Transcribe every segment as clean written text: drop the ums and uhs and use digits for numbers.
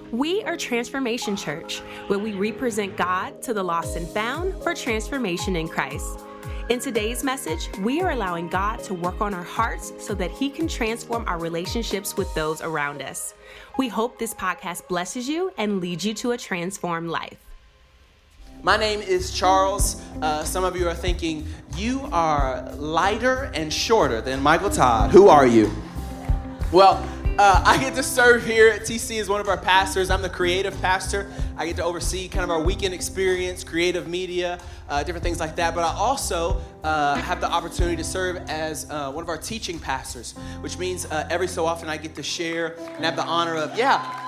We are Transformation Church, where we represent God to the lost and found for transformation in Christ. In today's message, we are allowing God to work on our hearts so that He can transform our relationships with those around us. We hope this podcast blesses you and leads you to a transformed life. My name is Charles. Some of you are thinking, you are lighter and shorter than Michael Todd. Who are you? Well, I get to serve here at TC as one of our pastors. I'm the creative pastor. I get to oversee kind of our weekend experience, creative media, different things like that. But I also have the opportunity to serve as one of our teaching pastors, which means every so often I get to share and have the honor of,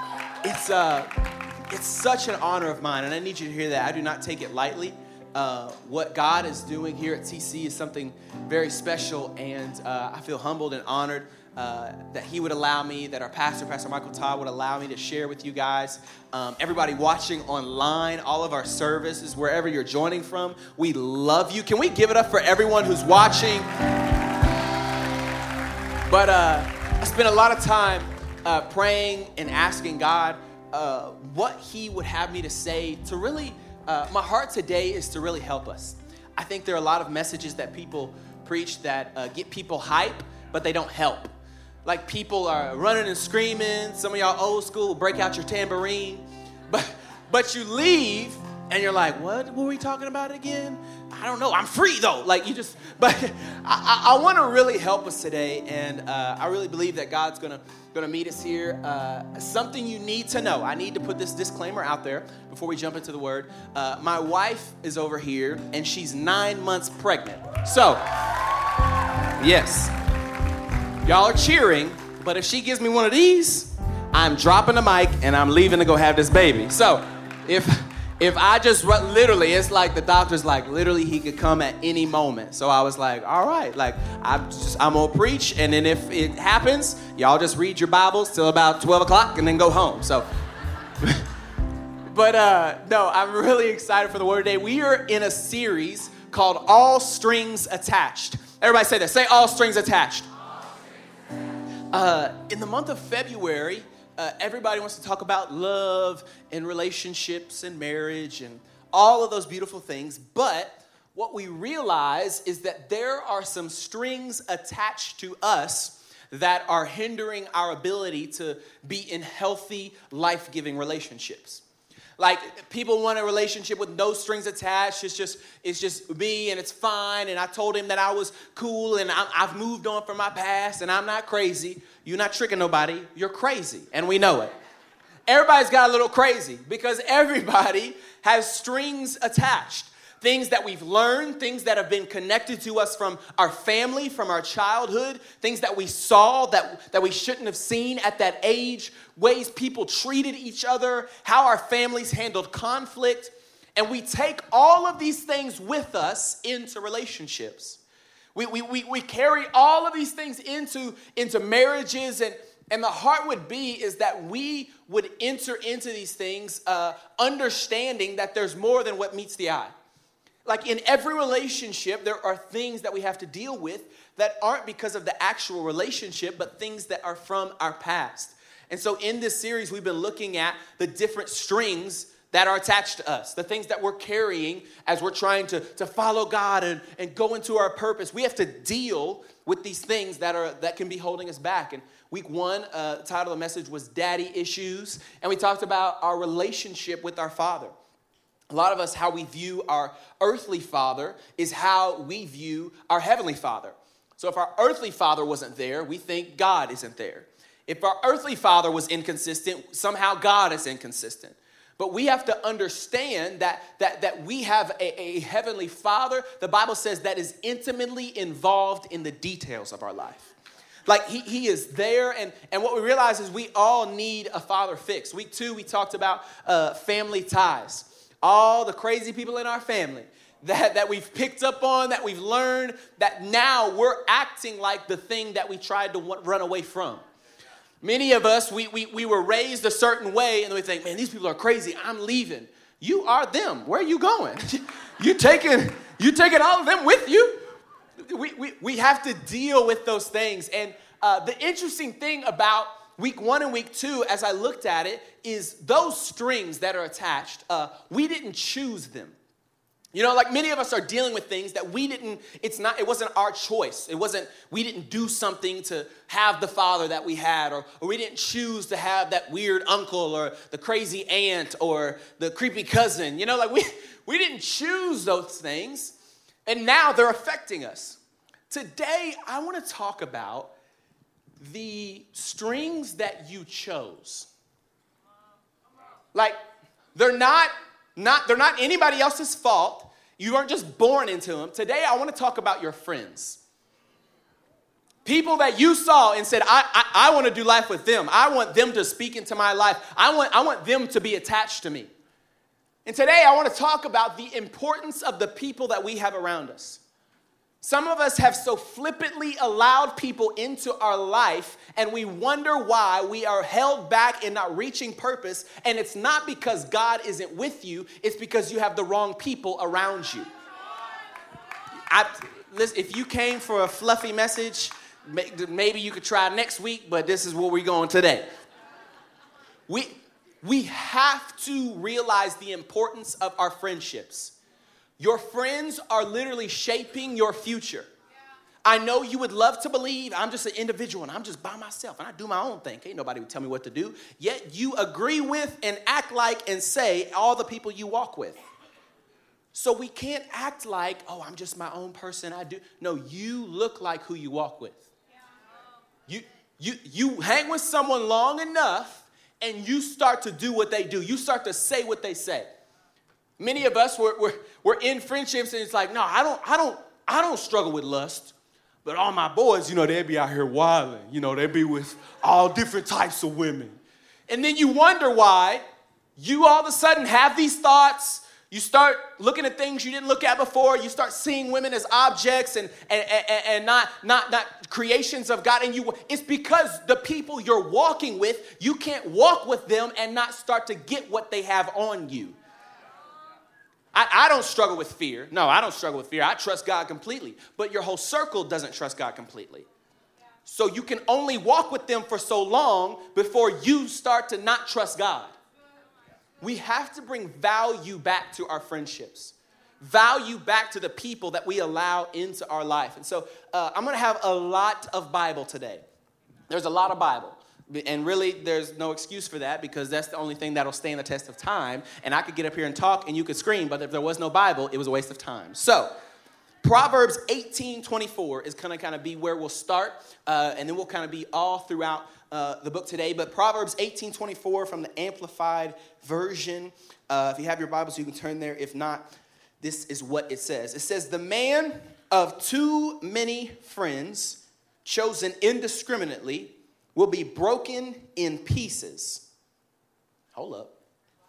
it's such an honor of mine, and I need you to hear that. I do not take it lightly. What God is doing here at TC is something very special, and I feel humbled and honored that He would allow me, that our pastor, Pastor Michael Todd, would allow me to share with you guys. Everybody watching online, all of our services, wherever you're joining from, we love you. Can we give it up for everyone who's watching? But I spent a lot of time praying and asking God what He would have me to say to really, my heart today is to really help us. I think there are a lot of messages that people preach that get people hype, but they don't help. Like people are running and screaming. Some of y'all old school will break out your tambourine, but you leave and you're like, what were we talking about again? I don't know. I'm free though. But I want to really help us today, and I really believe that God's gonna meet us here. Something you need to know. I need to put this disclaimer out there before we jump into the word. My wife is over here, and she's 9 months pregnant. So, yes, y'all are cheering, but if she gives me one of these, I'm dropping the mic and I'm leaving to go have this baby. So, if I just literally, it's like the doctor's like, literally he could come at any moment. So I was like, all right, like I'm gonna preach, and then if it happens, y'all just read your Bibles till about 12 o'clock and then go home. So, but no, I'm really excited for the word today. We are in a series called All Strings Attached. Everybody say that. Say all strings attached. In the month of February, everybody wants to talk about love and relationships and marriage and all of those beautiful things. But what we realize is that there are some strings attached to us that are hindering our ability to be in healthy, life-giving relationships. Like, people want a relationship with no strings attached. It's just me, and it's fine. And I told him that I was cool, and I've moved on from my past, and I'm not crazy. You're not tricking nobody. You're crazy, and we know it. Everybody's got a little crazy because everybody has strings attached. Things that we've learned, things that have been connected to us from our family, from our childhood, things that we saw that we shouldn't have seen at that age, ways people treated each other, how our families handled conflict. And we take all of these things with us into relationships. We carry all of these things into marriages, and the heart would be is that we would enter into these things understanding that there's more than what meets the eye. Like in every relationship, there are things that we have to deal with that aren't because of the actual relationship, but things that are from our past. And so in this series, we've been looking at the different strings that are attached to us, the things that we're carrying as we're trying to follow God and go into our purpose. We have to deal with these things that can be holding us back. And week one, the title of the message was Daddy Issues, and we talked about our relationship with our Father. A lot of us, how we view our earthly father is how we view our heavenly Father. So if our earthly father wasn't there, we think God isn't there. If our earthly father was inconsistent, somehow God is inconsistent. But we have to understand that we have a heavenly Father, the Bible says, that is intimately involved in the details of our life. Like he is there, and what we realize is we all need a father fix. Week two, we talked about family ties. All the crazy people in our family that we've picked up on, that we've learned, that now we're acting like the thing that we tried to run away from. Many of us, we were raised a certain way, and we think, man, these people are crazy. I'm leaving. You are them. Where are you going? You taking all of them with you? We have to deal with those things. And the interesting thing about week 1 and week 2, as I looked at it, is those strings that are attached, we didn't choose them. You know, like many of us are dealing with things that it wasn't our choice. We didn't do something to have the father that we had, or we didn't choose to have that weird uncle or the crazy aunt or the creepy cousin. You know, like we didn't choose those things, and now they're affecting us. Today, I want to talk about the strings that you chose. Like, they're not anybody else's fault. You aren't just born into them. Today, I want to talk about your friends. People that you saw and said, I want to do life with them. I want them to speak into my life. I want them to be attached to me. And today, I want to talk about the importance of the people that we have around us. Some of us have so flippantly allowed people into our life, and we wonder why we are held back and not reaching purpose. And it's not because God isn't with you. It's because you have the wrong people around you. Listen, if you came for a fluffy message, maybe you could try next week, but this is where we're going today. We have to realize the importance of our friendships. Your friends are literally shaping your future. I know you would love to believe I'm just an individual and I'm just by myself and I do my own thing. Ain't nobody would tell me what to do. Yet you agree with and act like and say all the people you walk with. So we can't act like, oh, I'm just my own person. No, you look like who you walk with. You hang with someone long enough and you start to do what they do. You start to say what they say. Many of us, we're in friendships, and it's like, no, I don't struggle with lust. But all my boys, they be out here wilding. They be with all different types of women. And then you wonder why you all of a sudden have these thoughts. You start looking at things you didn't look at before. You start seeing women as objects and not creations of God. And it's because the people you're walking with, you can't walk with them and not start to get what they have on you. I don't struggle with fear. No, I don't struggle with fear. I trust God completely. But your whole circle doesn't trust God completely. So you can only walk with them for so long before you start to not trust God. We have to bring value back to our friendships. Value back to the people that we allow into our life. And so I'm going to have a lot of Bible today. There's a lot of Bible. And really, there's no excuse for that because that's the only thing that'll stand the test of time. And I could get up here and talk and you could scream, but if there was no Bible, it was a waste of time. So, Proverbs 18:24 is going to kind of be where we'll start. And then we'll kind of be all throughout the book today. But Proverbs 18:24 from the Amplified Version. If you have your Bibles, you can turn there. If not, this is what it says. It says, the man of too many friends, chosen indiscriminately, will be broken in pieces. Hold up.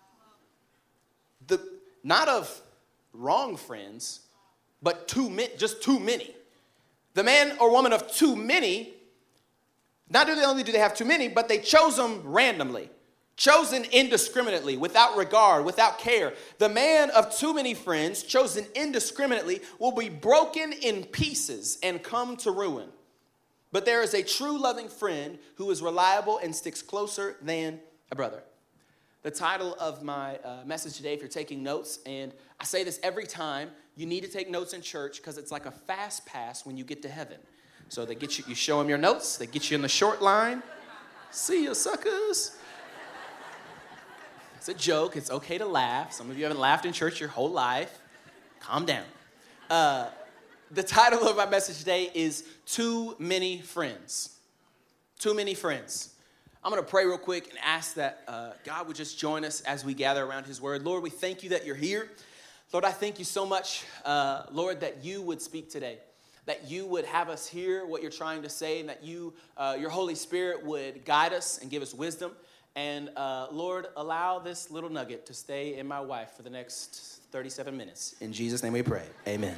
Not of wrong friends, but just too many. The man or woman of too many, not only do they have too many, but they chose them randomly. Chosen indiscriminately, without regard, without care. The man of too many friends, chosen indiscriminately, will be broken in pieces and come to ruin. But there is a true loving friend who is reliable and sticks closer than a brother. The title of my message today, if you're taking notes, and I say this every time, you need to take notes in church because it's like a fast pass when you get to heaven. So they get you show them your notes, they get you in the short line. See you, suckers. It's a joke. It's okay to laugh. Some of you haven't laughed in church your whole life. Calm down. The title of my message today is Too Many Friends. Too many friends. I'm going to pray real quick and ask that God would just join us as we gather around his word. Lord, we thank you that you're here. Lord, I thank you so much, Lord, that you would speak today, that you would have us hear what you're trying to say, and that you, your Holy Spirit would guide us and give us wisdom. And Lord, allow this little nugget to stay in my wife for the next 37 minutes. In Jesus' name we pray. Amen.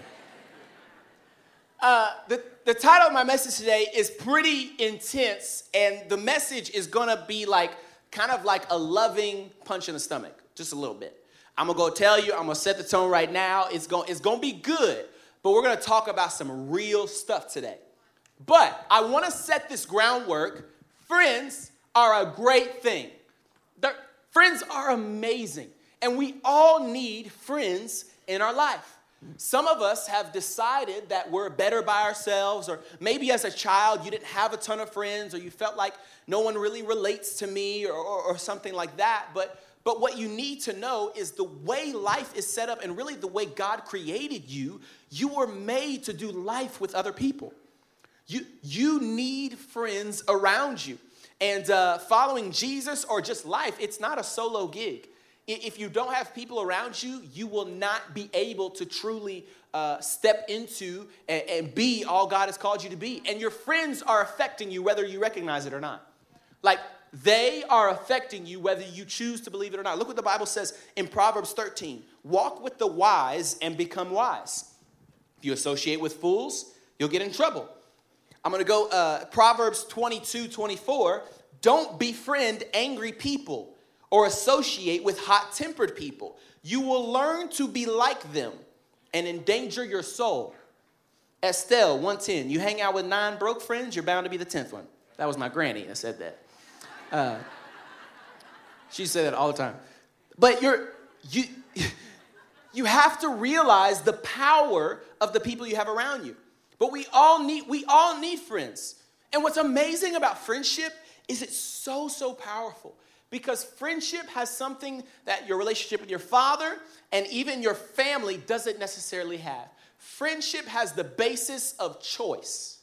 The title of my message today is pretty intense, and the message is going to be kind of like a loving punch in the stomach, just a little bit. I'm going to go tell you, I'm going to set the tone right now. It's going to be good, but we're going to talk about some real stuff today. But I want to set this groundwork. Friends are a great thing. Friends are amazing. And we all need friends in our life. Some of us have decided that we're better by ourselves, or maybe as a child you didn't have a ton of friends, or you felt like no one really relates to me, or something like that. But what you need to know is the way life is set up, and really the way God created you, you were made to do life with other people. You need friends around you. And following Jesus or just life, it's not a solo gig. If you don't have people around you, you will not be able to truly step into and be all God has called you to be. And your friends are affecting you whether you recognize it or not. Like, they are affecting you whether you choose to believe it or not. Look what the Bible says in Proverbs 13. Walk with the wise and become wise. If you associate with fools, you'll get in trouble. I'm going to go Proverbs 22:24. Don't befriend angry people or associate with hot-tempered people. You will learn to be like them and endanger your soul. Estelle 1:10. You hang out with 9 broke friends, you're bound to be the 10th one. That was my granny that said that. She said that all the time. But you have to realize the power of the people you have around you. But we all need friends. And what's amazing about friendship is it's so powerful. Because friendship has something that your relationship with your father and even your family doesn't necessarily have. Friendship has the basis of choice.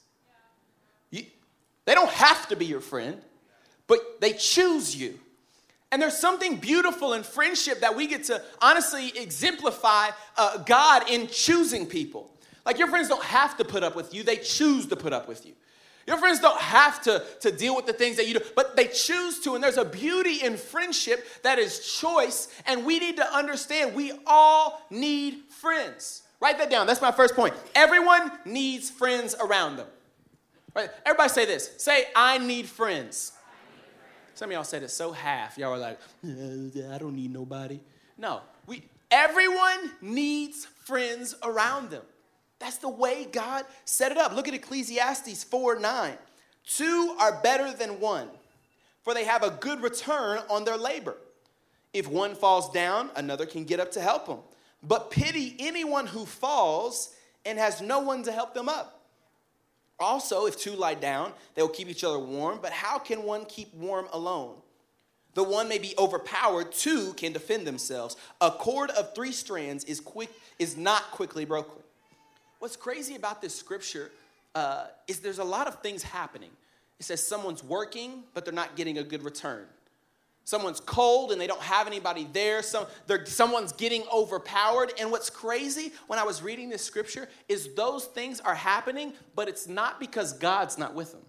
They don't have to be your friend, but they choose you. And there's something beautiful in friendship that we get to honestly exemplify God in choosing people. Like, your friends don't have to put up with you. They choose to put up with you. Your friends don't have to deal with the things that you do, but they choose to. And there's a beauty in friendship that is choice. And we need to understand we all need friends. Write that down. That's my first point. Everyone needs friends around them. Right? Everybody say this. Say, I need friends. Some of y'all said it so half. Y'all were like, I don't need nobody. No, everyone needs friends around them. That's the way God set it up. Look at Ecclesiastes 4:9. 2 are better than 1, for they have a good return on their labor. If one falls down, another can get up to help him. But pity anyone who falls and has no one to help them up. Also, if 2 lie down, they will keep each other warm. But how can one keep warm alone? The one may be overpowered, 2 can defend themselves. A cord of 3 strands is not quickly broken. What's crazy about this scripture is there's a lot of things happening. It says someone's working, but they're not getting a good return. Someone's cold and they don't have anybody there. Someone's getting overpowered. And what's crazy when I was reading this scripture is those things are happening, but it's not because God's not with them.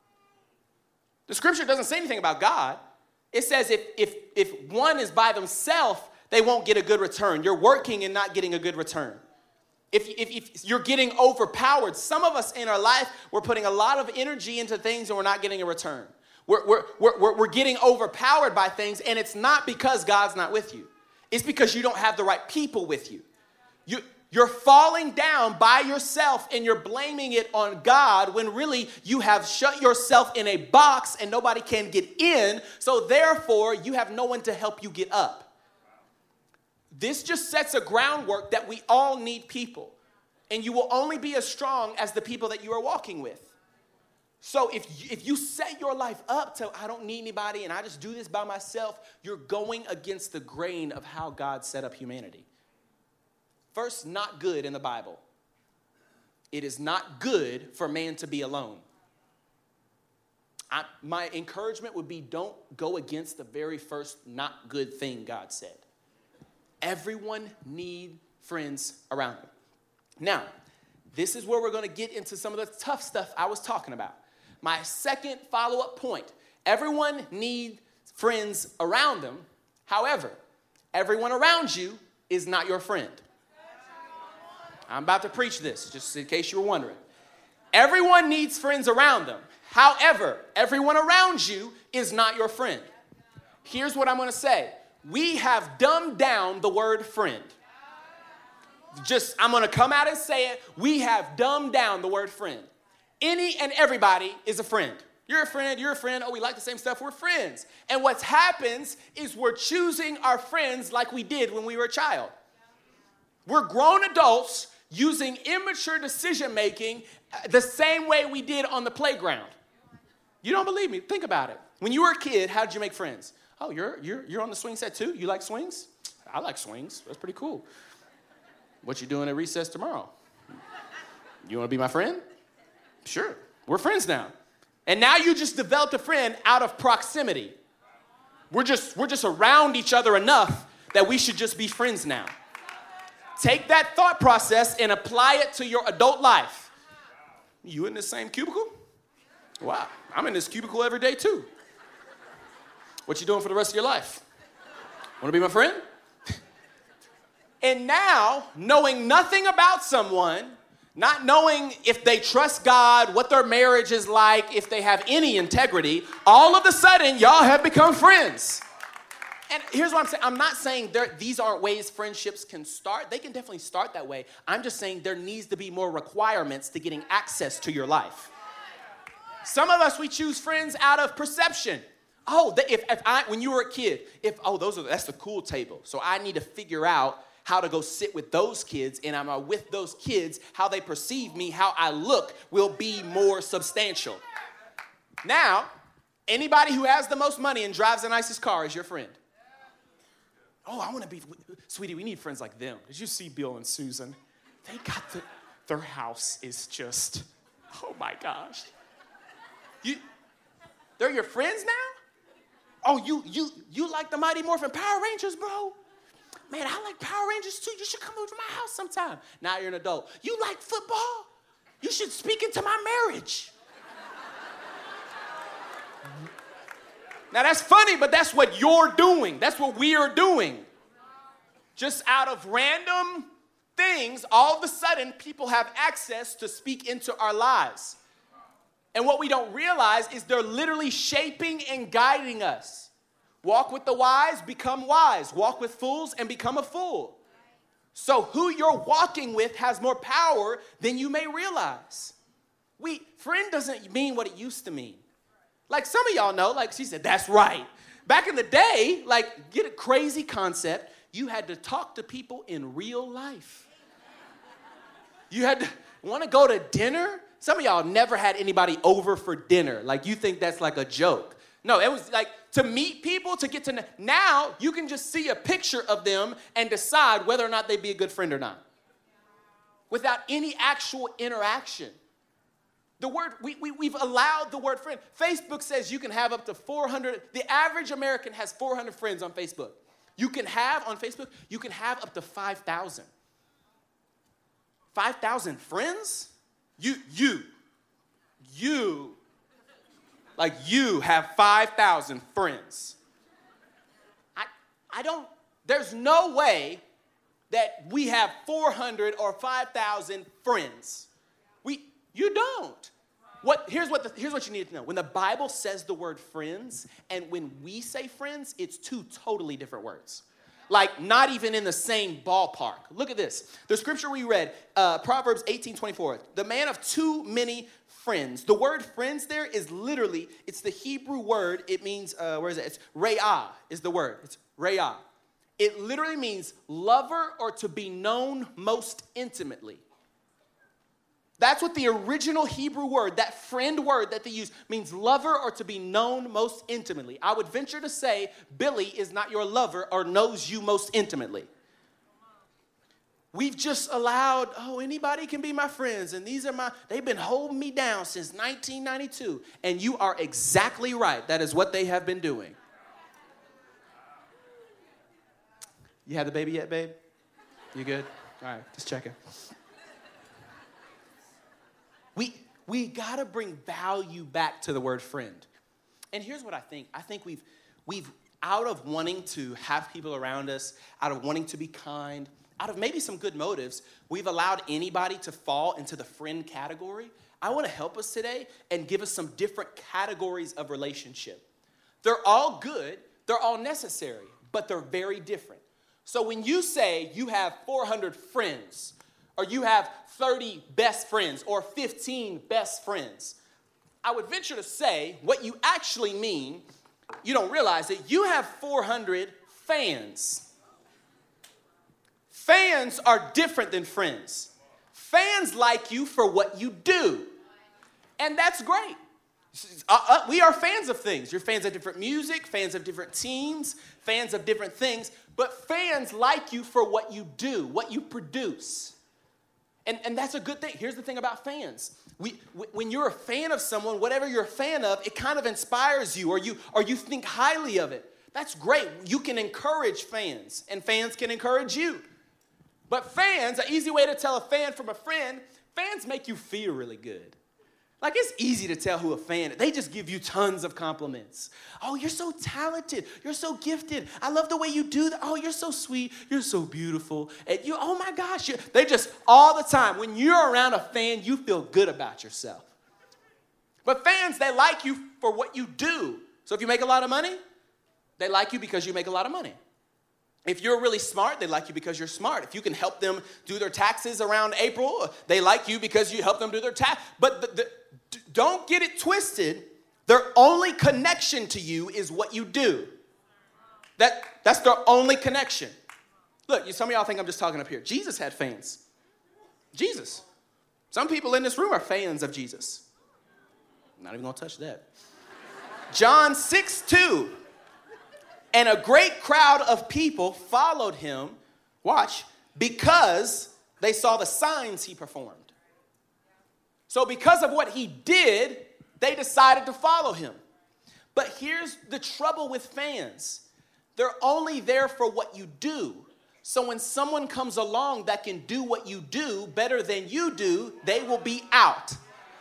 The scripture doesn't say anything about God. It says if one is by themselves, they won't get a good return. You're working and not getting a good return. If you're getting overpowered, some of us in our life, we're putting a lot of energy into things and we're not getting a return. We're getting overpowered by things, and it's not because God's not with you. It's because you don't have the right people with you. You're falling down by yourself and you're blaming it on God when really you have shut yourself in a box and nobody can get in. So therefore, you have no one to help you get up. This just sets a groundwork that we all need people. And you will only be as strong as the people that you are walking with. So if you set your life up to, I don't need anybody and I just do this by myself, you're going against the grain of how God set up humanity. First, not good in the Bible. It is not good for man to be alone. My encouragement would be don't go against the very first not good thing God said. Everyone needs friends around them. Now, this is where we're going to get into some of the tough stuff I was talking about. My second follow-up point. Everyone needs friends around them. However, everyone around you is not your friend. I'm about to preach this, just in case you were wondering. Everyone needs friends around them. However, everyone around you is not your friend. Here's what I'm going to say. We have dumbed down the word friend. I'm going to come out and say it. We have dumbed down the word friend. Any and everybody is a friend. You're a friend, you're a friend. Oh, we like the same stuff. We're friends. And what happens is we're choosing our friends like we did when we were a child. We're grown adults using immature decision-making the same way we did on the playground. You don't believe me? Think about it. When you were a kid, how did you make friends? Oh, you're on the swing set too? You like swings? I like swings. That's pretty cool. What you doing at recess tomorrow? You want to be my friend? Sure. We're friends now. And now you just developed a friend out of proximity. We're just around each other enough that we should just be friends now. Take that thought process and apply it to your adult life. You in the same cubicle? Wow, I'm in this cubicle every day too. What you doing for the rest of your life? Want to be my friend? And now, knowing nothing about someone, not knowing if they trust God, what their marriage is like, if they have any integrity, all of a sudden, y'all have become friends. And here's what I'm saying. I'm not saying these aren't ways friendships can start. They can definitely start that way. I'm just saying there needs to be more requirements to getting access to your life. Some of us, we choose friends out of perception. Oh, when you were a kid, that's the cool table. So I need to figure out how to go sit with those kids, and I'm with those kids, how they perceive me, how I look will be more substantial. Now, anybody who has the most money and drives the nicest car is your friend. Oh, I want to be, sweetie, we need friends like them. Did you see Bill and Susan? They got their house is just, oh my gosh. They're your friends now? Oh, you like the Mighty Morphin Power Rangers, bro? Man, I like Power Rangers too. You should come over to my house sometime. Now you're an adult. You like football? You should speak into my marriage. Now that's funny, but that's what you're doing. That's what we are doing. Just out of random things, all of a sudden, people have access to speak into our lives. And what we don't realize is they're literally shaping and guiding us. Walk with the wise, become wise. Walk with fools and become a fool. So who you're walking with has more power than you may realize. Friend doesn't mean what it used to mean. Like some of y'all know, like she said, that's right. Back in the day, get a crazy concept, you had to talk to people in real life. You had to want to go to dinner. Some of y'all never had anybody over for dinner. Like you think that's like a joke. No, it was like to meet people, to get to know. Now you can just see a picture of them and decide whether or not they'd be a good friend or not. Without any actual interaction. The word, we've allowed the word friend. Facebook says you can have up to 400. The average American has 400 friends on Facebook. On Facebook, you can have up to 5,000. 5,000 friends? You have 5,000 friends. There's no way that we have 400 or 5,000 friends. You don't. Here's what you need to know. When the Bible says the word friends, and when we say friends, it's two totally different words. Like not even in the same ballpark. Look at this. The scripture we read, Proverbs 18:24. The man of too many friends. The word friends there is literally, it's the Hebrew word. It means, where is it? It's re'ah is the word. It's re'ah. It literally means lover or to be known most intimately. That's what the original Hebrew word, that friend word that they use, means lover or to be known most intimately. I would venture to say Billy is not your lover or knows you most intimately. We've just allowed, anybody can be my friends, and they've been holding me down since 1992. And you are exactly right. That is what they have been doing. You had the baby yet, babe? You good? All right, just checking. We got to bring value back to the word friend. And here's what I think. I think we've out of wanting to have people around us, out of wanting to be kind, out of maybe some good motives, we've allowed anybody to fall into the friend category. I want to help us today and give us some different categories of relationship. They're all good, they're all necessary, but they're very different. So when you say you have 400 friends, or you have 30 best friends, or 15 best friends, I would venture to say what you actually mean, you don't realize that you have 400 fans. Fans are different than friends. Fans like you for what you do. And that's great. We are fans of things. You're fans of different music, fans of different teams, fans of different things. But fans like you for what you do, what you produce. And that's a good thing. Here's the thing about fans. When you're a fan of someone, whatever you're a fan of, it kind of inspires you or you think highly of it. That's great. You can encourage fans, and fans can encourage you. But fans, an easy way to tell a fan from a friend, fans make you feel really good. Like, it's easy to tell who a fan is. They just give you tons of compliments. Oh, you're so talented. You're so gifted. I love the way you do that. Oh, you're so sweet. You're so beautiful. And you, oh my gosh. They just, all the time, when you're around a fan, you feel good about yourself. But fans, they like you for what you do. So if you make a lot of money, they like you because you make a lot of money. If you're really smart, they like you because you're smart. If you can help them do their taxes around April, they like you because you help them do their tax. But don't get it twisted. Their only connection to you is what you do. That's their only connection. Look, some of y'all think I'm just talking up here. Jesus had fans. Jesus. Some people in this room are fans of Jesus. I'm not even going to touch that. John 6:2. And a great crowd of people followed him, watch, because they saw the signs he performed. So because of what he did, they decided to follow him. But here's the trouble with fans. They're only there for what you do. So when someone comes along that can do what you do better than you do, they will be out.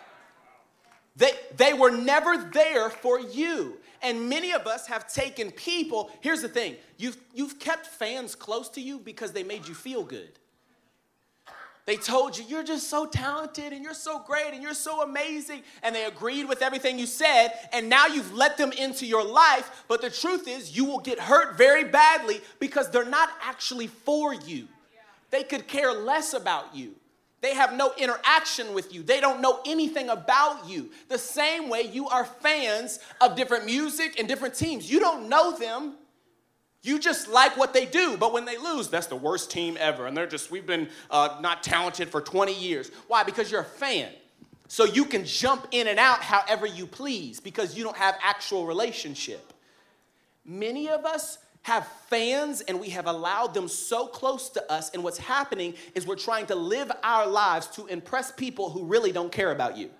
They were never there for you. And many of us have taken people, here's the thing, you've kept fans close to you because they made you feel good. They told you, you're just so talented and you're so great and you're so amazing. And they agreed with everything you said. And now you've let them into your life. But the truth is you will get hurt very badly because they're not actually for you. They could care less about you. They have no interaction with you. They don't know anything about you. The same way you are fans of different music and different teams. You don't know them. You just like what they do. But when they lose, that's the worst team ever. And we've been not talented for 20 years. Why? Because you're a fan. So you can jump in and out however you please because you don't have actual relationship. Many of us have fans and we have allowed them so close to us, and what's happening is we're trying to live our lives to impress people who really don't care about you.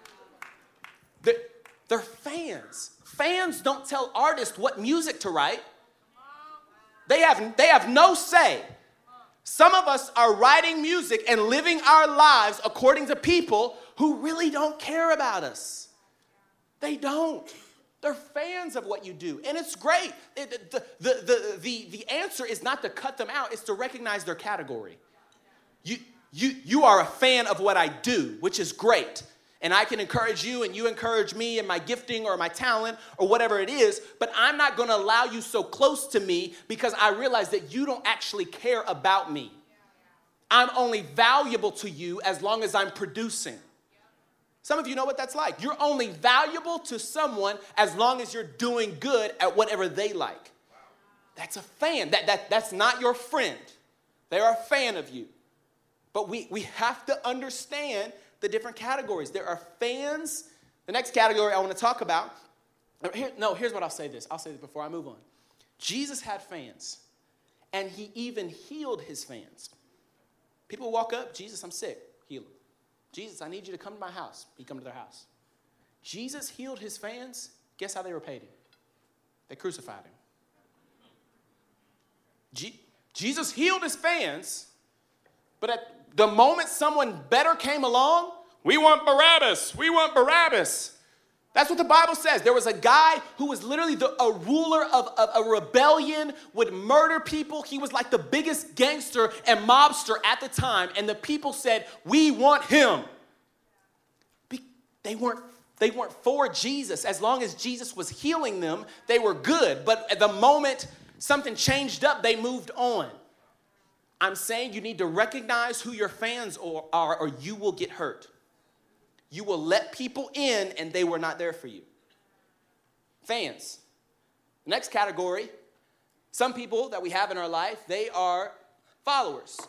They're fans. Fans don't tell artists what music to write. They have no say. Some of us are writing music and living our lives according to people who really don't care about us. They don't. They're fans of what you do, and it's great. The answer is not to cut them out, it's to recognize their category. You are a fan of what I do, which is great, and I can encourage you, and you encourage me, and my gifting or my talent or whatever it is, but I'm not going to allow you so close to me because I realize that you don't actually care about me. I'm only valuable to you as long as I'm producing. Some of you know what that's like. You're only valuable to someone as long as you're doing good at whatever they like. That's a fan. That's not your friend. They're a fan of you. But we have to understand the different categories. There are fans. The next category I want to talk about. Here's what I'll say this. I'll say this before I move on. Jesus had fans, and he even healed his fans. People walk up, Jesus, I'm sick. Heal them. Jesus, I need you to come to my house. He come to their house. Jesus healed his fans. Guess how they repaid him? They crucified him. Jesus healed his fans, but at the moment someone better came along, we want Barabbas. We want Barabbas. That's what the Bible says. There was a guy who was literally a ruler of a rebellion, would murder people. He was like the biggest gangster and mobster at the time. And the people said, we want him. They weren't for Jesus. As long as Jesus was healing them, they were good. But at the moment something changed up, they moved on. I'm saying you need to recognize who your fans are or you will get hurt. You will let people in and they were not there for you. Fans. Next category, some people that we have in our life, they are followers.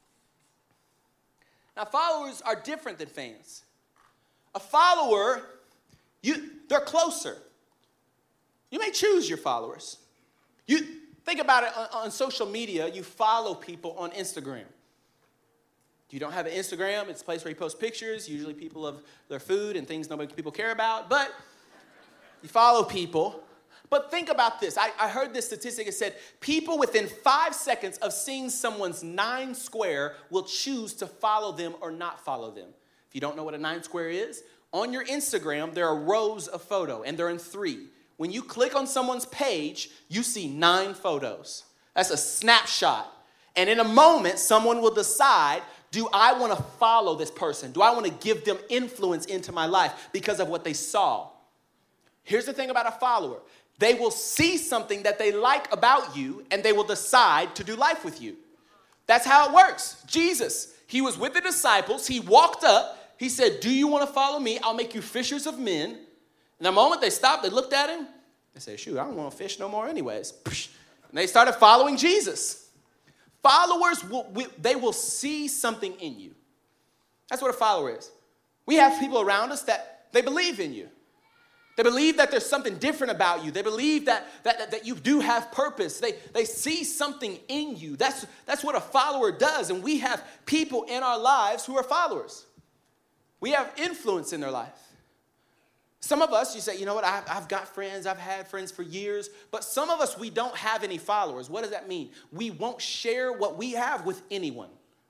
Now, followers are different than fans. A follower, they're closer. You may choose your followers. You think about it on social media. You follow people on Instagram. If you don't have an Instagram, it's a place where you post pictures, usually people of their food and things people care about. But you follow people. But think about this. I heard this statistic. It said people within 5 seconds of seeing someone's 9 square will choose to follow them or not follow them. If you don't know what a 9 square is, on your Instagram, there are rows of photo, and they're in 3. When you click on someone's page, you see 9 photos. That's a snapshot. And in a moment, someone will decide, do I want to follow this person? Do I want to give them influence into my life because of what they saw? Here's the thing about a follower. They will see something that they like about you, and they will decide to do life with you. That's how it works. Jesus, he was with the disciples. He walked up. He said, do you want to follow me? I'll make you fishers of men. And the moment they stopped, they looked at him. They said, shoot, I don't want to fish no more anyways. And they started following Jesus. Followers, they will see something in you. That's what a follower is. We have people around us that they believe in you. They believe that there's something different about you. They believe that you do have purpose. They see something in you. That's what a follower does. And we have people in our lives who are followers. We have influence in their life. Some of us, you say, you know what, I've got friends, I've had friends for years, but some of us, we don't have any followers. What does that mean? We won't share what we have with anyone.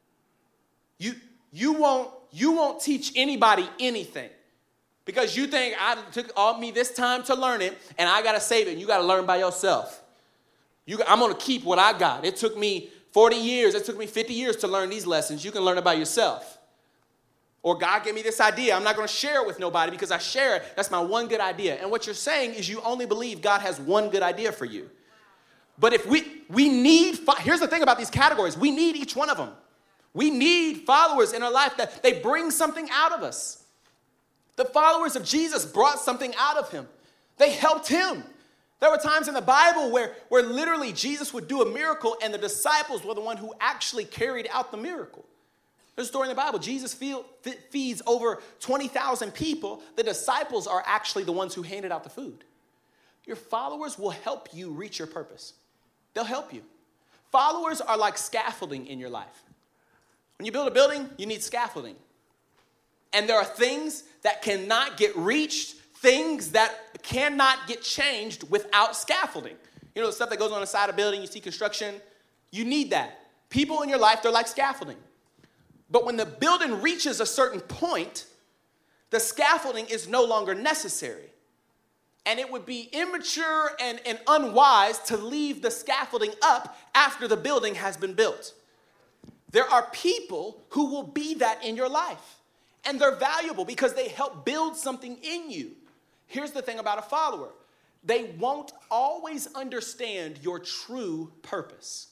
You won't teach anybody anything because you think I took me this time to learn it and I got to save it and you got to learn by yourself. I'm going to keep what I got. It took me 40 years, it took me 50 years to learn these lessons. You can learn it by yourself. Or God gave me this idea. I'm not going to share it with nobody because I share it. That's my one good idea. And what you're saying is you only believe God has one good idea for you. But if we need, here's the thing about these categories. We need each one of them. We need followers in our life that they bring something out of us. The followers of Jesus brought something out of him. They helped him. There were times in the Bible where literally Jesus would do a miracle and the disciples were the one who actually carried out the miracle. There's a story in the Bible. Jesus feeds over 20,000 people. The disciples are actually the ones who handed out the food. Your followers will help you reach your purpose. They'll help you. Followers are like scaffolding in your life. When you build a building, you need scaffolding. And there are things that cannot get reached, things that cannot get changed without scaffolding. You know, the stuff that goes on the side of a building, you see construction, you need that. People in your life, they're like scaffolding. But when the building reaches a certain point, the scaffolding is no longer necessary. And it would be immature and unwise to leave the scaffolding up after the building has been built. There are people who will be that in your life. And they're valuable because they help build something in you. Here's the thing about a follower. They won't always understand your true purpose.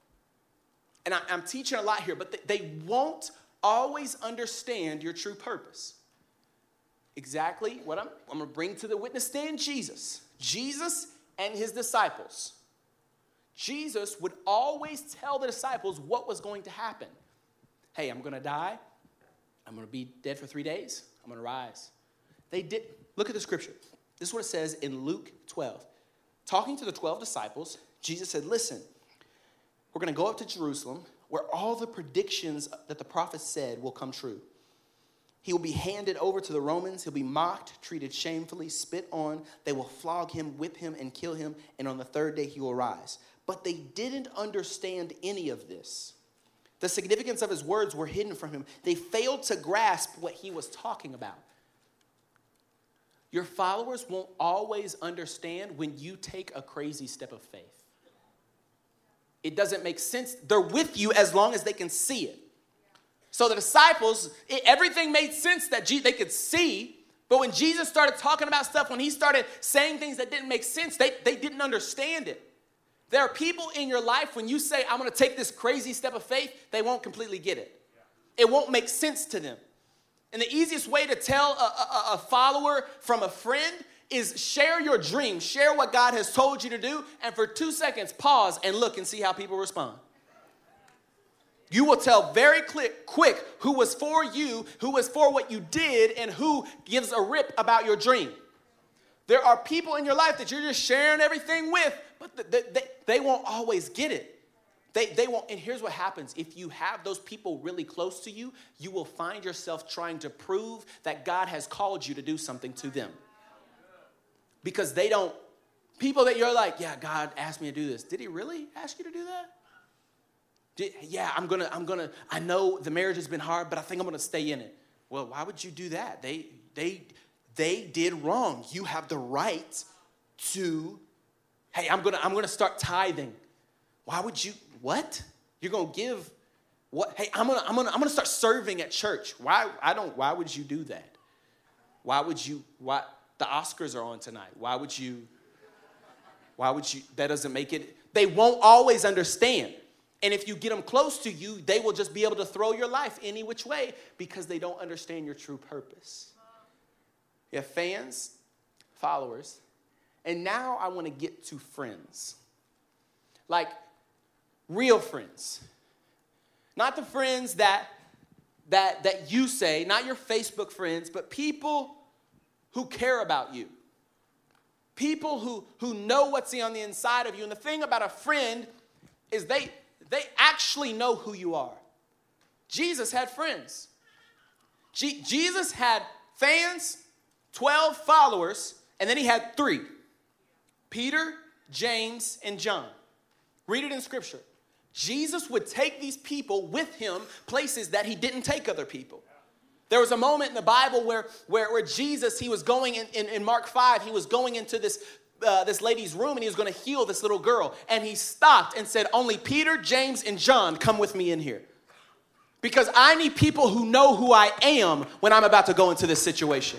And I'm teaching a lot here, but they won't always understand your true purpose. Exactly what I'm going to bring to the witness stand, Jesus. Jesus and his disciples. Jesus would always tell the disciples what was going to happen. Hey, I'm going to die. I'm going to be dead for 3 days. I'm going to rise. They did. Look at the scripture. This is what it says in Luke 12. Talking to the 12 disciples, Jesus said, listen, we're going to go up to Jerusalem where all the predictions that the prophets said will come true. He will be handed over to the Romans. He'll be mocked, treated shamefully, spit on. They will flog him, whip him, and kill him. And on the 3rd day, he will rise. But they didn't understand any of this. The significance of his words were hidden from him. They failed to grasp what he was talking about. Your followers won't always understand when you take a crazy step of faith. It doesn't make sense. They're with you as long as they can see it. So the disciples, everything made sense that they could see. But when Jesus started talking about stuff, when he started saying things that didn't make sense, they didn't understand it. There are people in your life, when you say, I'm going to take this crazy step of faith, they won't completely get it. It won't make sense to them. And the easiest way to tell a follower from a friend is share your dream, share what God has told you to do, and for 2 seconds, pause and look and see how people respond. You will tell very quick who was for you, who was for what you did, and who gives a rip about your dream. There are people in your life that you're just sharing everything with, but they won't always get it. They won't. And here's what happens. If you have those people really close to you, you will find yourself trying to prove that God has called you to do something to them. Because they don't, people that you're like, yeah, God asked me to do this. Did he really ask you to do that? I know the marriage has been hard, but I think I'm going to stay in it. Well, why would you do that? They did wrong. You have the right to, hey, I'm going to start tithing. Why would you, what? You're going to give what? Hey, I'm going to start serving at church. Why would you do that? Why the Oscars are on tonight. Why would you, that doesn't make it, they won't always understand. And if you get them close to you, they will just be able to throw your life any which way because they don't understand your true purpose. You have fans, followers, and now I want to get to friends. Like real friends. Not the friends that you say, not your Facebook friends, but people who care about you. People who know what's on the inside of you. And the thing about a friend is they actually know who you are. Jesus had friends. Jesus had fans, 12 followers, and then he had 3. Peter, James, and John. Read it in Scripture. Jesus would take these people with him places that he didn't take other people. There was a moment in the Bible where Jesus, he was going in Mark 5, he was going into this lady's room and he was going to heal this little girl. And he stopped and said, only Peter, James, and John come with me in here. Because I need people who know who I am when I'm about to go into this situation.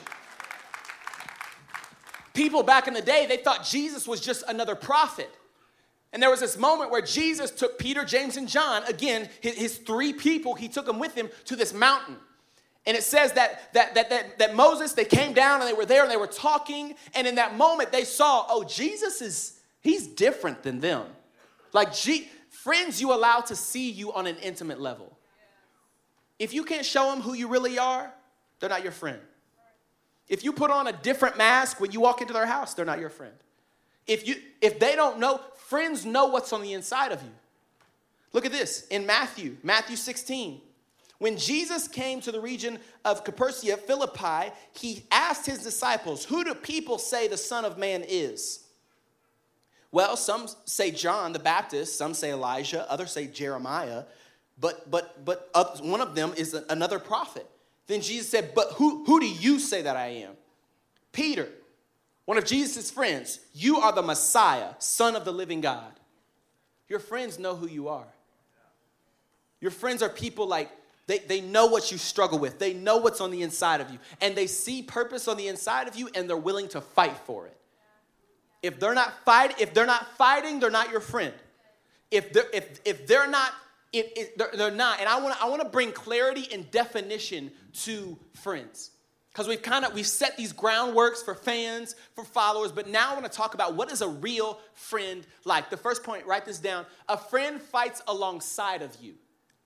People back in the day, they thought Jesus was just another prophet. And there was this moment where Jesus took Peter, James, and John, again, his 3 people, he took them with him to this mountain. And it says that Moses, they came down and they were there and they were talking. And in that moment, they saw, oh, he's different than them. Like, friends you allow to see you on an intimate level. If you can't show them who you really are, they're not your friend. If you put on a different mask when you walk into their house, they're not your friend. If they don't know, friends know what's on the inside of you. Look at this in Matthew 16. When Jesus came to the region of Capernaum, Philippi, he asked his disciples, who do people say the Son of Man is? Well, some say John the Baptist, some say Elijah, others say Jeremiah, but one of them is another prophet. Then Jesus said, but who do you say that I am? Peter, one of Jesus' friends, you are the Messiah, Son of the living God. Your friends know who you are. Your friends are people like, they know what you struggle with. They know what's on the inside of you. And they see purpose on the inside of you, and they're willing to fight for it. If they're not fighting, they're not your friend. If they're not, they're not. And I want to bring clarity and definition to friends. Because we've set these groundworks for fans, for followers, but now I want to talk about what is a real friend like. The first point, write this down. A friend fights alongside of you.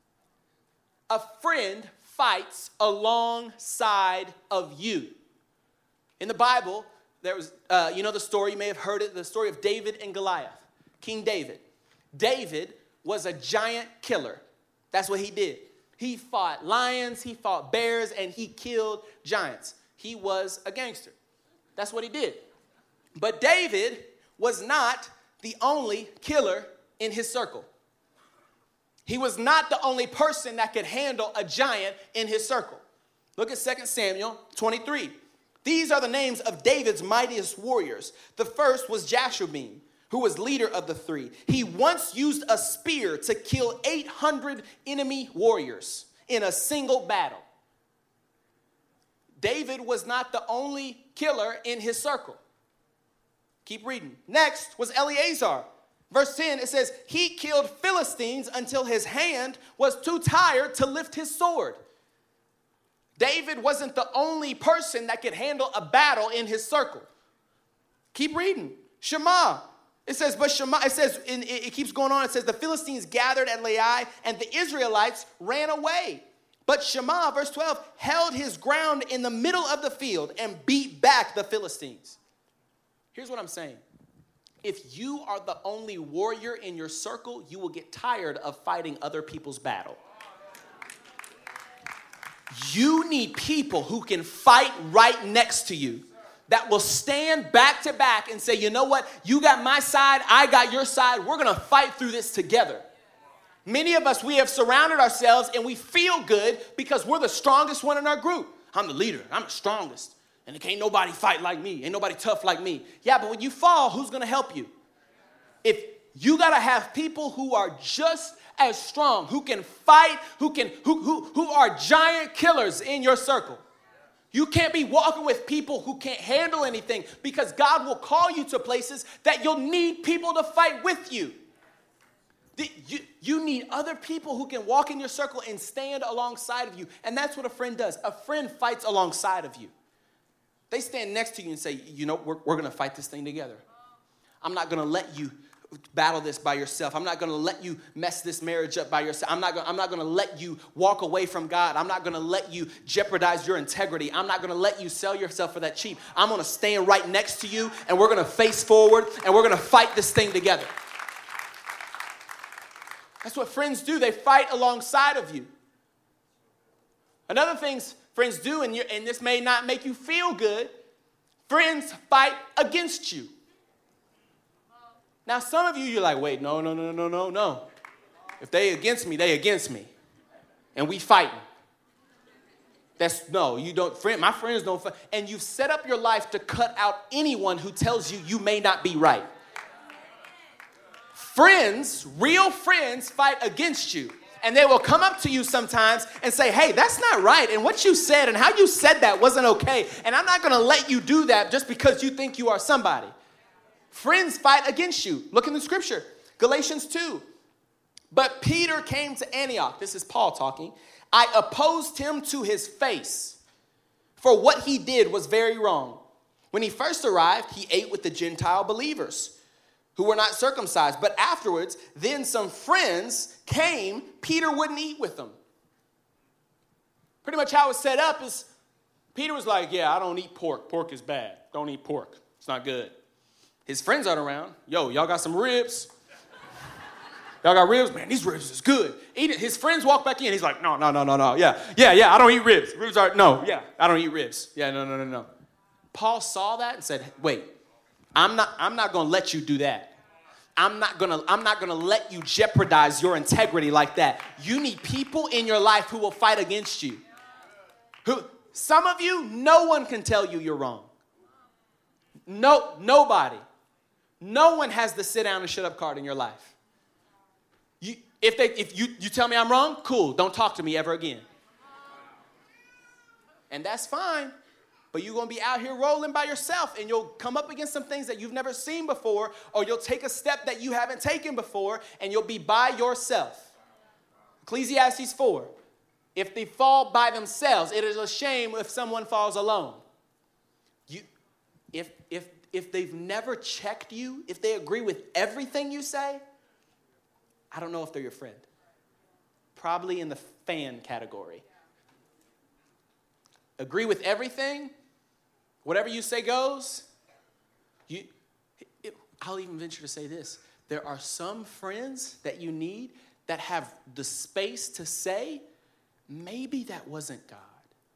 A friend fights alongside of you. In the Bible, there was, the story, you may have heard it, the story of David and Goliath. King David. David was a giant killer. That's what he did. He fought lions, he fought bears, and he killed giants. He was a gangster. That's what he did. But David was not the only killer in his circle. He was not the only person that could handle a giant in his circle. Look at 2 Samuel 23. These are the names of David's mightiest warriors. The first was Jashobeam, who was leader of the 3. He once used a spear to kill 800 enemy warriors in a single battle. David was not the only killer in his circle. Keep reading. Next was Eleazar. Verse 10, it says, he killed Philistines until his hand was too tired to lift his sword. David wasn't the only person that could handle a battle in his circle. Keep reading. Shema. It says, it keeps going on. It says, the Philistines gathered at Lai, and the Israelites ran away. But Shema, verse 12, held his ground in the middle of the field and beat back the Philistines. Here's what I'm saying. If you are the only warrior in your circle, you will get tired of fighting other people's battle. You need people who can fight right next to you, that will stand back to back and say, you know what? You got my side, I got your side. We're going to fight through this together. Many of us, we have surrounded ourselves and we feel good because we're the strongest one in our group. I'm the leader. I'm the strongest. And can't nobody fight like me. Ain't nobody tough like me. Yeah, but when you fall, who's going to help you? If you got to have people who are just as strong, who can fight, who are giant killers in your circle. You can't be walking with people who can't handle anything, because God will call you to places that you'll need people to fight with you. You need other people who can walk in your circle and stand alongside of you. And that's what a friend does. A friend fights alongside of you. They stand next to you and say, you know, we're going to fight this thing together. I'm not going to let you battle this by yourself. I'm not going to let you mess this marriage up by yourself. I'm not going to let you walk away from God. I'm not going to let you jeopardize your integrity. I'm not going to let you sell yourself for that cheap. I'm going to stand right next to you, and we're going to face forward, and we're going to fight this thing together. That's what friends do. They fight alongside of you. Another thing friends do, and this may not make you feel good, friends fight against you. Now, some of you, you're like, wait, no. If they against me, they against me. And we fighting. You don't, my friends don't fight. And you've set up your life to cut out anyone who tells you you may not be right. Friends, real friends, fight against you. And they will come up to you sometimes and say, hey, that's not right. And what you said and how you said that wasn't okay. And I'm not going to let you do that just because you think you are somebody. Friends fight against you. Look in the scripture. Galatians 2. But Peter came to Antioch. This is Paul talking. I opposed him to his face, for what he did was very wrong. When he first arrived, he ate with the Gentile believers who were not circumcised. But afterwards, then some friends came. Peter wouldn't eat with them. Pretty much how it's set up is Peter was like, yeah, I don't eat pork. Pork is bad. Don't eat pork. It's not good. His friends aren't around. Yo, y'all got some ribs? Y'all got ribs? Man, these ribs is good. Eat it. His friends walk back in. He's like, no. Yeah, I don't eat ribs. I don't eat ribs. Yeah, no. Paul saw that and said, wait, I'm not going to let you do that. I'm not going to let you jeopardize your integrity like that. You need people in your life who will fight against you. Some of you, no one can tell you you're wrong. Nobody. No one has the sit down and shut up card in your life. If you tell me I'm wrong, cool. Don't talk to me ever again. And that's fine. But you're going to be out here rolling by yourself, and you'll come up against some things that you've never seen before, or you'll take a step that you haven't taken before, and you'll be by yourself. Ecclesiastes 4. If they fall by themselves, it is a shame if someone falls alone. If they've never checked you, if they agree with everything you say, I don't know if they're your friend. Probably in the fan category. Agree with everything, whatever you say goes. I'll even venture to say this. There are some friends that you need that have the space to say, maybe that wasn't God.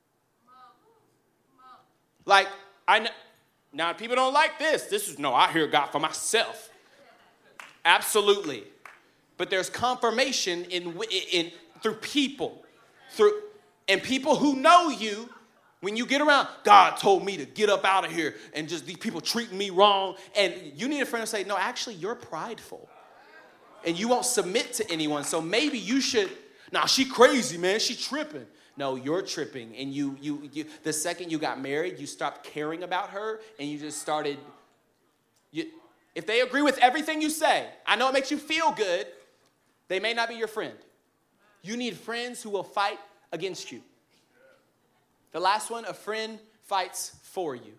Like, I know. Now, people don't like this. I hear God for myself. Absolutely. But there's confirmation through people. And people who know you, when you get around, God told me to get up out of here, and just these people treating me wrong. And you need a friend to say, no, actually, you're prideful. And you won't submit to anyone. So maybe you should, she crazy, man. She tripping. No, you're tripping. And you the second you got married, you stopped caring about her, and you just started. If they agree with everything you say, I know it makes you feel good, they may not be your friend. You need friends who will fight against you. The last one, a friend fights for you.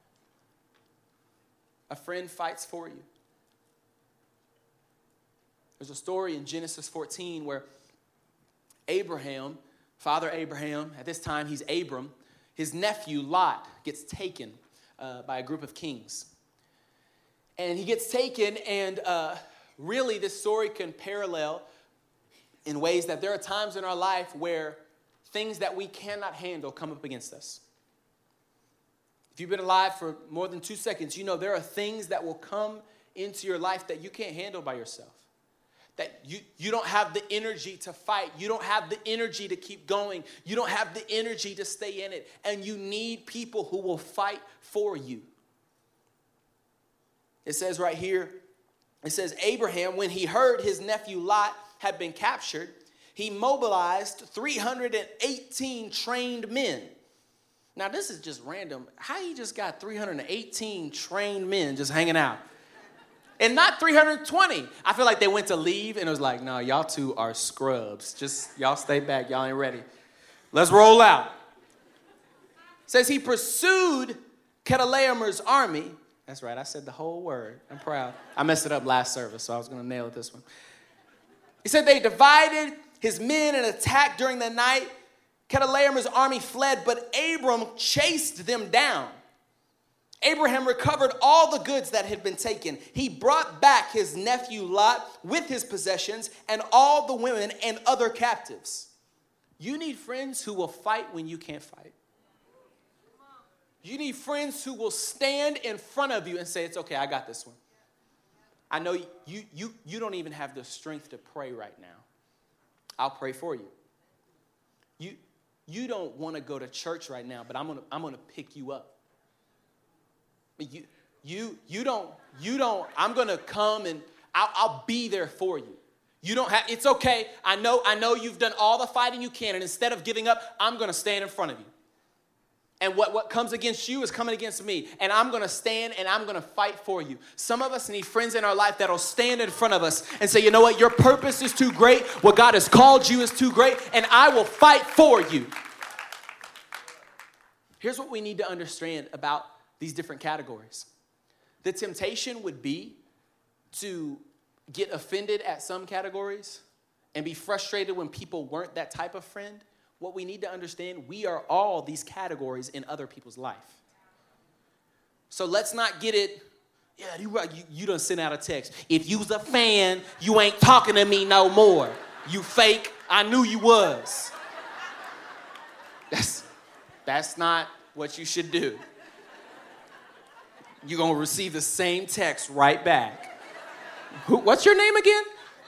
A friend fights for you. There's a story in Genesis 14 where Abraham, Father Abraham, at this time he's Abram, his nephew Lot gets taken by a group of kings. And he gets taken, and really this story can parallel in ways that there are times in our life where things that we cannot handle come up against us. If you've been alive for more than 2 seconds, you know there are things that will come into your life that you can't handle by yourself. That you don't have the energy to fight. You don't have the energy to keep going. You don't have the energy to stay in it. And you need people who will fight for you. It says right here, it says, Abraham, when he heard his nephew Lot had been captured, he mobilized 318 trained men. Now, this is just random. How you just got 318 trained men just hanging out? And not 320. I feel like they went to leave and it was like, no, y'all two are scrubs. Just, y'all stay back. Y'all ain't ready. Let's roll out. It says he pursued Chedorlaomer's army. That's right. I said the whole word. I'm proud. I messed it up last service, so I was going to nail it this one. He said they divided his men and attacked during the night. Chedorlaomer's army fled, but Abram chased them down. Abraham recovered all the goods that had been taken. He brought back his nephew Lot with his possessions and all the women and other captives. You need friends who will fight when you can't fight. You need friends who will stand in front of you and say, it's okay, I got this one. I know you don't even have the strength to pray right now. I'll pray for you. You don't want to go to church right now, but I'm gonna pick you up. You don't, I'm going to come and I'll be there for you. You don't have, it's okay. I know you've done all the fighting you can, and instead of giving up, I'm going to stand in front of you. And what comes against you is coming against me, and I'm going to stand and I'm going to fight for you. Some of us need friends in our life that'll stand in front of us and say, you know what, your purpose is too great, what God has called you is too great, and I will fight for you. Here's what we need to understand about these different categories. The temptation would be to get offended at some categories and be frustrated when people weren't that type of friend. What we need to understand, we are all these categories in other people's life. So let's not get it, yeah, you done sent out a text. If you's a fan, you ain't talking to me no more. You fake, I knew you was. That's not what you should do. You're going to receive the same text right back. What's your name again?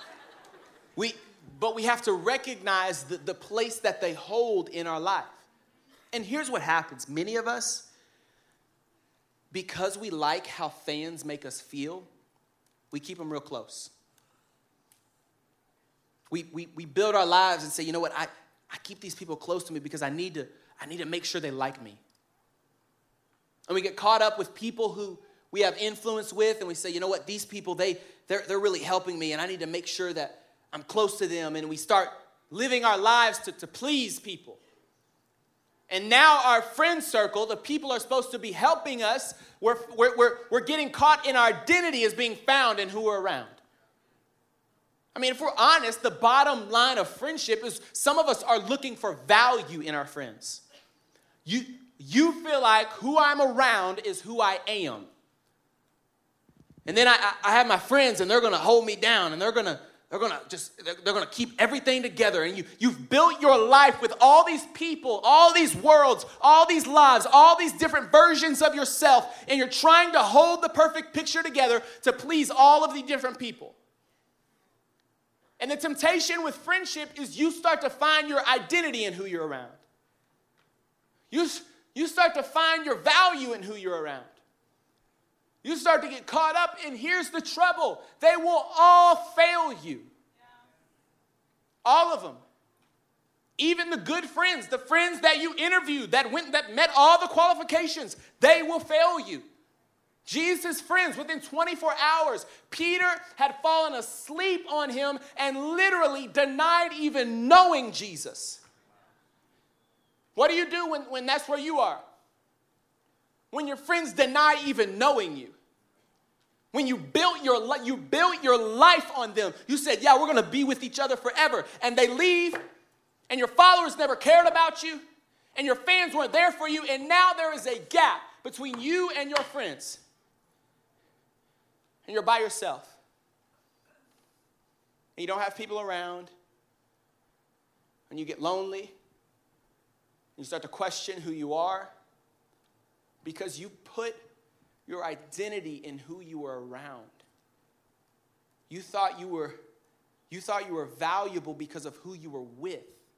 But we have to recognize the place that they hold in our life. And here's what happens. Many of us, because we like how fans make us feel, we keep them real close. We build our lives and say, you know what, I keep these people close to me because I need to make sure they like me. And we get caught up with people who we have influence with, and we say, you know what, these people, they're really helping me, and I need to make sure that I'm close to them. And we start living our lives to please people. And now our friend circle, the people are supposed to be helping us, we're getting caught in our identity as being found in who we're around. I mean, if we're honest, the bottom line of friendship is some of us are looking for value in our friends. You feel like who I'm around is who I am. And then I have my friends, and they're going to hold me down, and they're going to keep everything together. And you've built your life with all these people, all these worlds, all these lives, all these different versions of yourself, and you're trying to hold the perfect picture together to please all of the different people. And the temptation with friendship is you start to find your identity in who you're around. You start to find your value in who you're around. You start to get caught up, and here's the trouble. They will all fail you. All of them. Even the good friends, the friends that you interviewed, that met all the qualifications, they will fail you. Jesus' friends, within 24 hours, Peter had fallen asleep on him and literally denied even knowing Jesus. What do you do when that's where you are? When your friends deny even knowing you. When you built your life on them. You said, yeah, we're going to be with each other forever. And they leave, and your followers never cared about you, and your fans weren't there for you, and now there is a gap between you and your friends. And you're by yourself. And you don't have people around. And you get lonely. And you start to question who you are. Because you put your identity in who you were around. You thought you were valuable because of who you were with.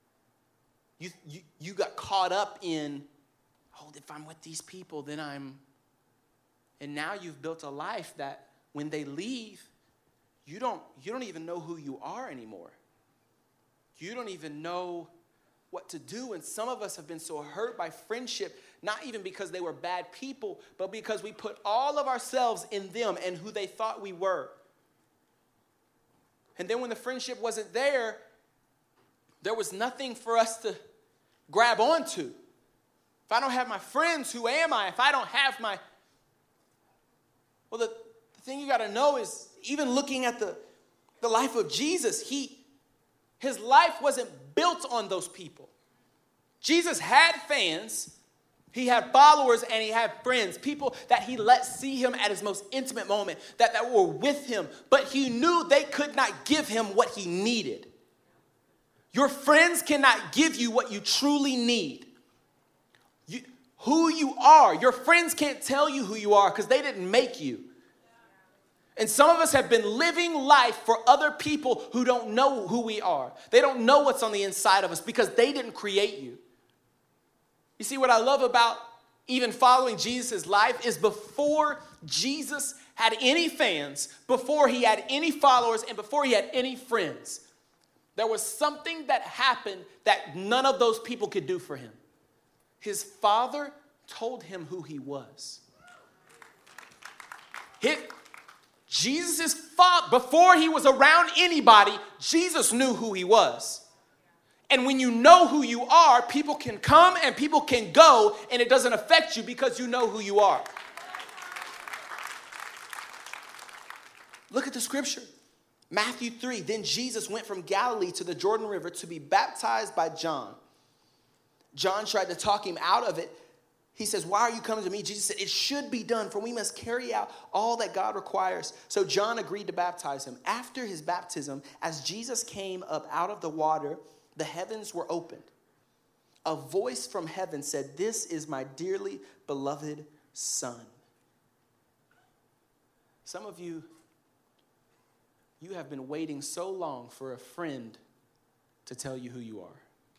You got caught up in, if I'm with these people, then I'm... And now you've built a life that when they leave, you don't even know who you are anymore. You don't even know what to do. And some of us have been so hurt by friendship, not even because they were bad people, but because we put all of ourselves in them and who they thought we were. And then when the friendship wasn't there, there was nothing for us to grab onto. If I don't have my friends, who am I? If I don't have my... Well, the thing you got to know is, even looking at the life of Jesus, his life wasn't built on those people. Jesus had fans, he had followers, and he had friends, people that he let see him at his most intimate moment, that were with him, but he knew they could not give him what he needed. Your friends cannot give you what you truly need. Who you are. Your friends can't tell you who you are because they didn't make you. And some of us have been living life for other people who don't know who we are. They don't know what's on the inside of us because they didn't create you. You see, what I love about even following Jesus' life is before Jesus had any fans, before he had any followers, and before he had any friends, there was something that happened that none of those people could do for him. His Father told him who he was. Jesus' Father, before he was around anybody, Jesus knew who he was. And when you know who you are, people can come and people can go, and it doesn't affect you because you know who you are. Look at the scripture. Matthew 3, then Jesus went from Galilee to the Jordan River to be baptized by John. John tried to talk him out of it. He says, why are you coming to me? Jesus said, it should be done, for we must carry out all that God requires. So John agreed to baptize him. After his baptism, as Jesus came up out of the water, the heavens were opened. A voice from heaven said, this is my dearly beloved Son. Some of you have been waiting so long for a friend to tell you who you are.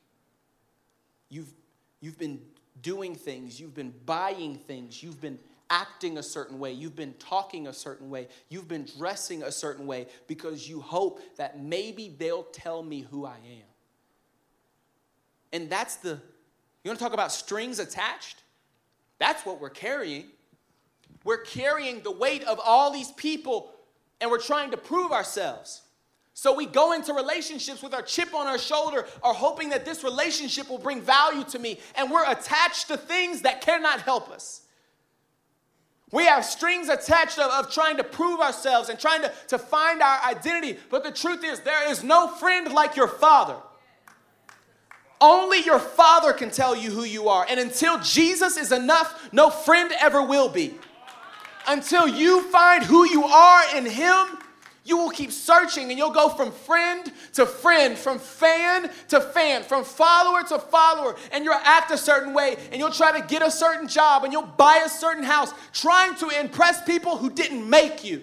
You've been doing things, you've been buying things, you've been acting a certain way, you've been talking a certain way, you've been dressing a certain way because you hope that maybe they'll tell me who I am. And you want to talk about strings attached? That's what we're carrying. We're carrying the weight of all these people, and we're trying to prove ourselves. So we go into relationships with our chip on our shoulder, or hoping that this relationship will bring value to me, and we're attached to things that cannot help us. We have strings attached of trying to prove ourselves and trying to find our identity. But the truth is, there is no friend like your Father. Only your Father can tell you who you are. And until Jesus is enough, no friend ever will be. Until you find who you are in him, you will keep searching, and you'll go from friend to friend, from fan to fan, from follower to follower, and you'll act a certain way, and you'll try to get a certain job, and you'll buy a certain house, trying to impress people who didn't make you.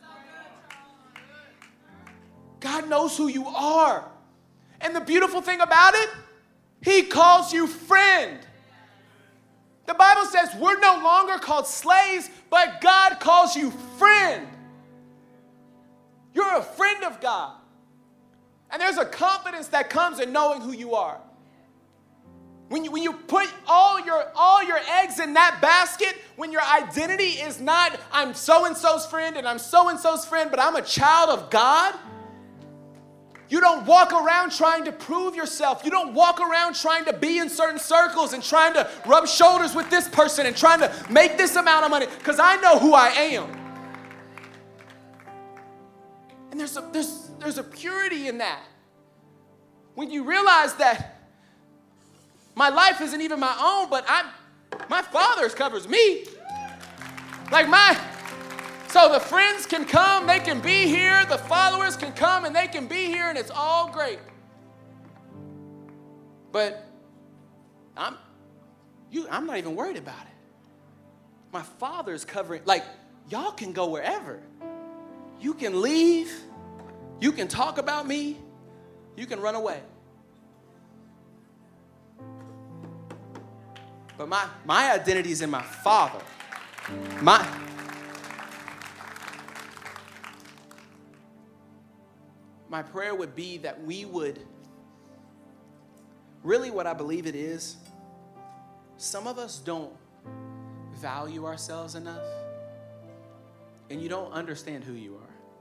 God knows who you are. And the beautiful thing about it, he calls you friend. The Bible says we're no longer called slaves, but God calls you friend. You're a friend of God. And there's a confidence that comes in knowing who you are. When you put all your eggs in that basket, when your identity is not, I'm so-and-so's friend and I'm so-and-so's friend, but I'm a child of God, You don't walk around trying to prove yourself. You don't walk around trying to be in certain circles and trying to rub shoulders with this person and trying to make this amount of money, because I know who I am. And there's a purity in that. When you realize that my life isn't even my own, but my Father's covers me. So the friends can come, they can be here, the followers can come and they can be here, and it's all great. But I'm not even worried about it. My Father's covering. Y'all can go wherever. You can leave. You can talk about me. You can run away. But my identity is in my Father. My prayer would be that we would, really what I believe it is, some of us don't value ourselves enough, and you don't understand who you are.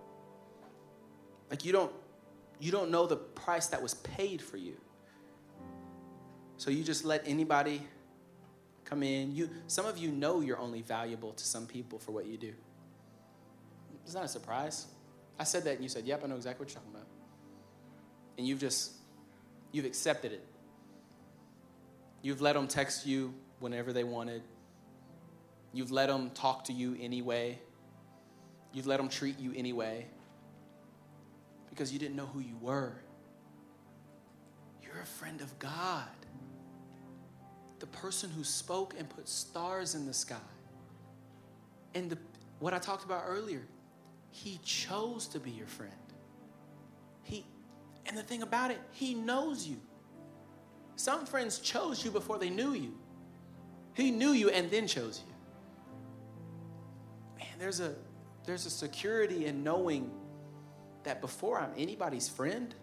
You don't know the price that was paid for you. So you just let anybody come in. Some of you know you're only valuable to some people for what you do. It's not a surprise. I said that and you said, yep, I know exactly what you're talking about. And you've accepted it. You've let them text you whenever they wanted. You've let them talk to you anyway. You've let them treat you anyway. Because you didn't know who you were. You're a friend of God. The person who spoke and put stars in the sky. And what I talked about earlier, he chose to be your friend. And the thing about it, he knows you. Some friends chose you before they knew you. He knew you and then chose you. Man, there's a security in knowing that before I'm anybody's friend,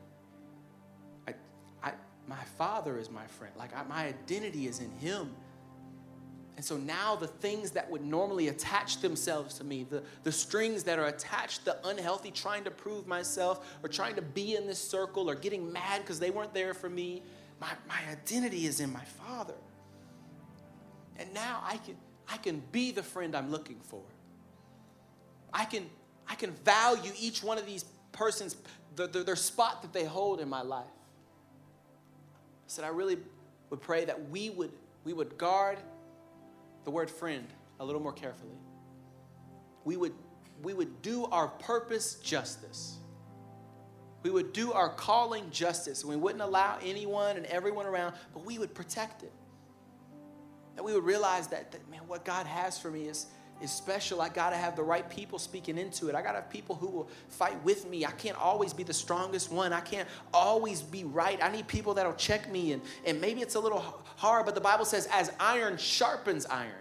my Father is my friend. My identity is in him. And so now the things that would normally attach themselves to me, the strings that are attached, the unhealthy trying to prove myself or trying to be in this circle or getting mad because they weren't there for me, my identity is in my Father. And now I can be the friend I'm looking for. I can value each one of these persons, their spot that they hold in my life. I said I really would pray that we would guard the word friend a little more carefully. We would do our purpose justice. We would do our calling justice. We wouldn't allow anyone and everyone around, but we would protect it. That we would realize that man, what God has for me is special. I got to have the right people speaking into it. I got to have people who will fight with me. I can't always be the strongest one. I can't always be right. I need people that'll check me. And maybe it's a little hard, but the Bible says, as iron sharpens iron.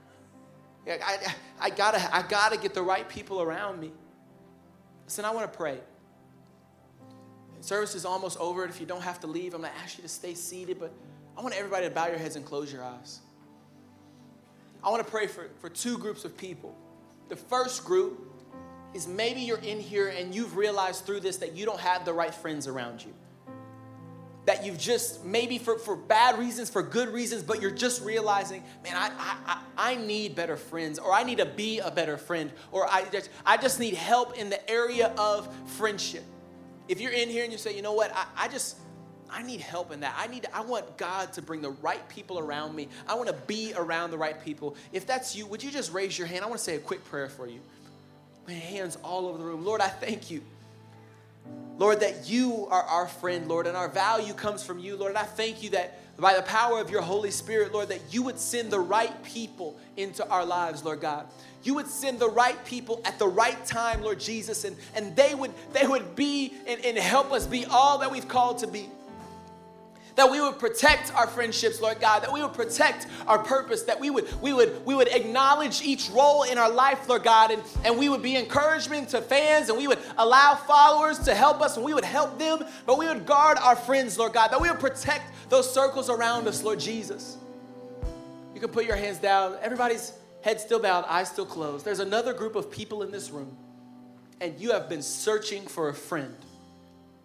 I gotta get the right people around me. Listen, I want to pray. Service is almost over. If you don't have to leave, I'm going to ask you to stay seated, but I want everybody to bow your heads and close your eyes. I want to pray for two groups of people. The first group is maybe you're in here and you've realized through this that you don't have the right friends around you. That you've just, maybe for bad reasons, for good reasons, but you're just realizing, man, I need better friends, or I need to be a better friend, or I just need help in the area of friendship. If you're in here and you say, you know what, I need help in that. I want God to bring the right people around me. I want to be around the right people. If that's you, would you just raise your hand? I want to say a quick prayer for you. My hands all over the room. Lord, I thank you. Lord, that you are our friend, Lord, and our value comes from you, Lord. And I thank you that by the power of your Holy Spirit, Lord, that you would send the right people into our lives, Lord God. You would send the right people at the right time, Lord Jesus, and they would be and help us be all that we've called to be. That we would protect our friendships, Lord God, that we would protect our purpose, that we would acknowledge each role in our life, Lord God, and we would be encouragement to fans, and we would allow followers to help us, and we would help them, but we would guard our friends, Lord God, that we would protect those circles around us, Lord Jesus. You can put your hands down. Everybody's head still bowed, eyes still closed. There's another group of people in this room, and you have been searching for a friend.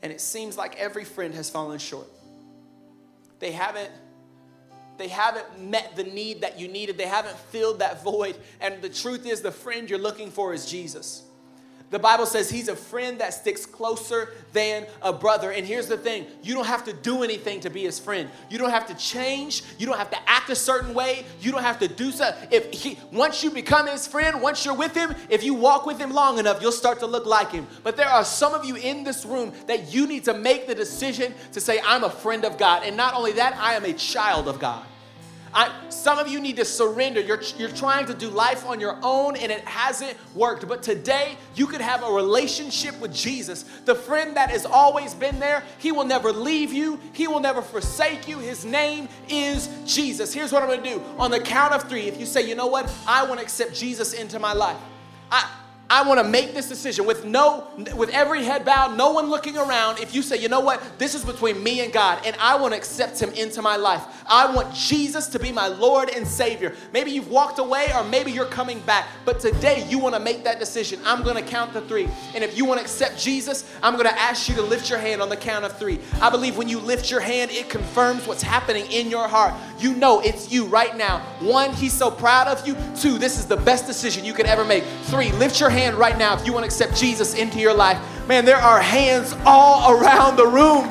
and it seems like every friend has fallen short. They haven't met the need that you needed. They haven't filled that void. And the truth is, the friend you're looking for is Jesus. The Bible says he's a friend that sticks closer than a brother. And here's the thing. You don't have to do anything to be his friend. You don't have to change. You don't have to act a certain way. You don't have to do something. Once you become his friend, once you're with him, if you walk with him long enough, you'll start to look like him. But there are some of you in this room that you need to make the decision to say, I'm a friend of God. And not only that, I am a child of God. Some of you need to surrender. You're trying to do life on your own and it hasn't worked. But today, you could have a relationship with Jesus. The friend that has always been there. He will never leave you. He will never forsake you. His name is Jesus. Here's what I'm going to do. On the count of 3, if you say, you know what? I want to accept Jesus into my life. I want to make this decision with every head bowed, no one looking around. If you say, you know what, this is between me and God, and I want to accept him into my life. I want Jesus to be my Lord and Savior. Maybe you've walked away or maybe you're coming back, but today you want to make that decision. I'm going to count to 3. And if you want to accept Jesus, I'm going to ask you to lift your hand on the count of 3. I believe when you lift your hand, it confirms what's happening in your heart. You know it's you right now. 1, he's so proud of you. 2, this is the best decision you could ever make. 3, lift your hand right now if you want to accept Jesus into your life. Man, there are hands all around the room.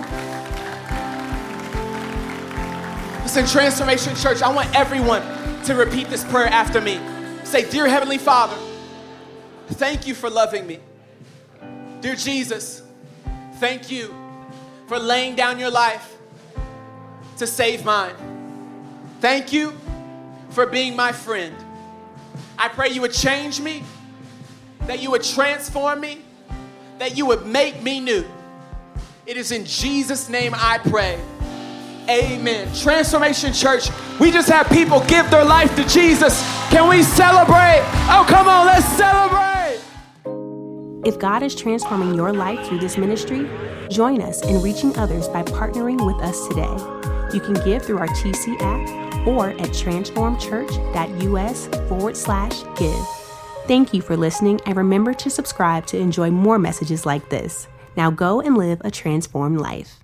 Listen, Transformation Church, I want everyone to repeat this prayer after me. Say, Dear Heavenly Father, thank you for loving me. Dear Jesus, thank you for laying down your life to save mine. Thank you for being my friend. I pray you would change me, that you would transform me, that you would make me new. It is in Jesus' name I pray. Amen. Transformation Church, we just have people give their life to Jesus. Can we celebrate? Oh, come on, let's celebrate. If God is transforming your life through this ministry, join us in reaching others by partnering with us today. You can give through our TC app or at transformchurch.us/give. Thank you for listening, and remember to subscribe to enjoy more messages like this. Now go and live a transformed life.